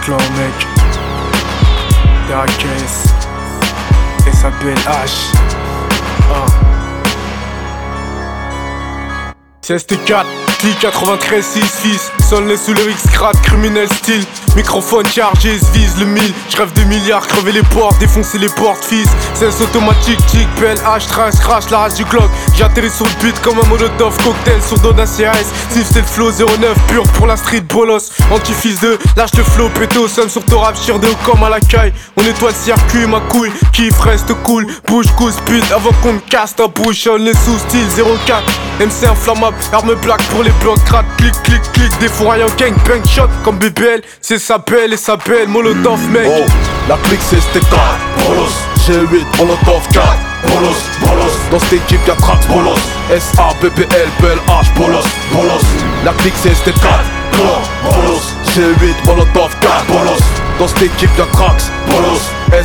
clan mec. DAKS SABLH CST4 Click 93 6 fils. Sonne les sous les X-Crat, criminel style. Microphone chargé, se vise le 1000. J'rêve de milliards, crever les portes, défoncer les portes fils. CS automatique, tic, PLH, trace, crash, la race du Glock. J'atterris sur le beat comme un molotov, cocktail sur dos d'un CRS. Sniff c'est le flow 09, pur pour la street bolos. Anti-fils de, lâche le flow, péto, somme sur ton rap, chire de haut comme à la caille. On nettoie le circuit, ma couille, kiff, reste cool. Bouge, coup, speed, avant qu'on me casse ta bouche. On les sous, style 04. MC inflammable, arme black pour les blocs, crack, clic, clic, clic. Des fourrailles en gang, bang, shot comme BBL. C'est sa belle et sa belle, molotov mec. Oh, la clique c'est ST4, bolos. G8, molotov 4, bolos, bolos. Dans cette équipe y'a Trax, bolos. SABBL, BLH, bolos, bolos. La clique c'est ST4, bolos. G8, molotov 4, bolos. Dans cette équipe y'a Trax, bolos.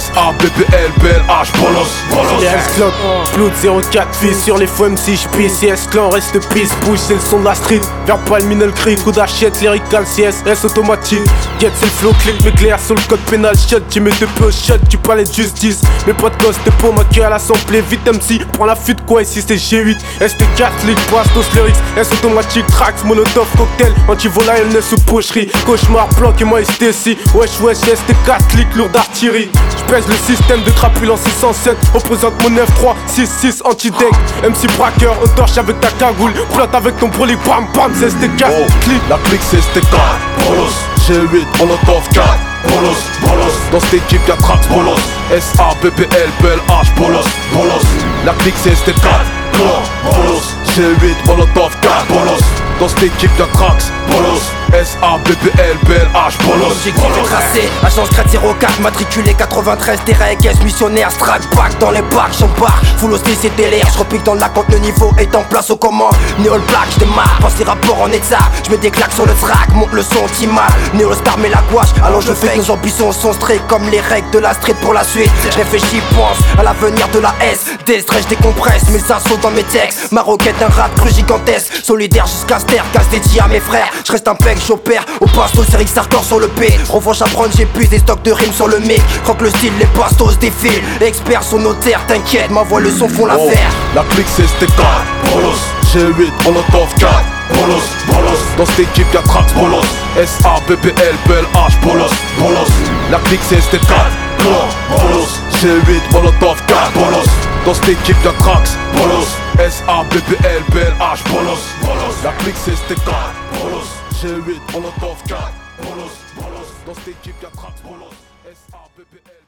SABBL, BLH, bolos, bolos. CS-Clan, Blood 04 fils sur les fous MC j'pisse. CS-Clan reste pisse, bouge c'est le son de la street. Vers palmine le cri, coup d'achette, lyrical CSS automatique. Get c'est le flow, click m'éclaire sur le code pénal. Shut, tu mets deux peu shut, tu parlais de justice. Mes potes costent t'es pour ma queue à l'assemblée. Vite MC, prends la fuite quoi ici c'est G8. ST4, League, Bastos, lyrics, S automatique, Trax, molotov, cocktail. Anti-vola, elle sous pocherie. Cauchemar, bloc et moi ST6. Wesh, wesh, ST4, click, lourd d'artillerie. J'pèse le système de crapule 607. Représente mon 9-3-6-6 anti-deck. MC braqueur, on torche avec ta cagoule. Plot avec ton brolic, bam bam, c'est ST4. Oh, click. La clique c'est ST4, bolos. G8, molotov 4, bolos, bolos. Dans cette équipe y'a Trax, bolos. SABBL, BLH, bolos, bolos. La clique c'est ST4, bolos. G8, molotov 4, bolos. Dans cette équipe y'a Trax, bolos. SABBL, BLH, bolos. Objectif est tracé, agence grade 04, matriculé 93, terrain caisse, missionnaire, strat, back dans les bacs, j'embarque, full hostile c'est délire, j'repique dans la compte, le niveau est en place aux commandes, Néol Black, j'démarre, pense les rapports en état, j'mets des claques sur le track, monte le son optimal, Néol Star met la gouache, allonge le fake, nos ambitions sont strictes comme les règles de la street pour la suite, j'réfléchis, pense à l'avenir de la S, des stress, j'décompresse, mes assauts dans mes textes, ma roquette un rap cru gigantesque, solidaire jusqu'à ster, casse dédié à mes frères, j'reste un pec, j'opère, au pastos, c'est Rick hardcore sur le P, revanche à prendre, j'épuise des stocks de rimes sur le mic, croque le style, les pastos défilent, experts sur nos terres, t'inquiète, ma voix, le son font l'affaire. La clique c'est ST4, bolos. G8, molotov 4, bolos, bolos. Dans cette équipe y'a Trax, bolos. SABBL, BLH, bolos, bolos. La clique c'est ST4, bolos. G8, molotov 4, bolos. Dans cette équipe y'a Trax, bolos. SABBL, BLH, bolos, bolos. La clique c'est ST4, bolos. G8, molotov 4, bolos, bolos. Dans cette équipe y'a Trax, bolos. SABBL.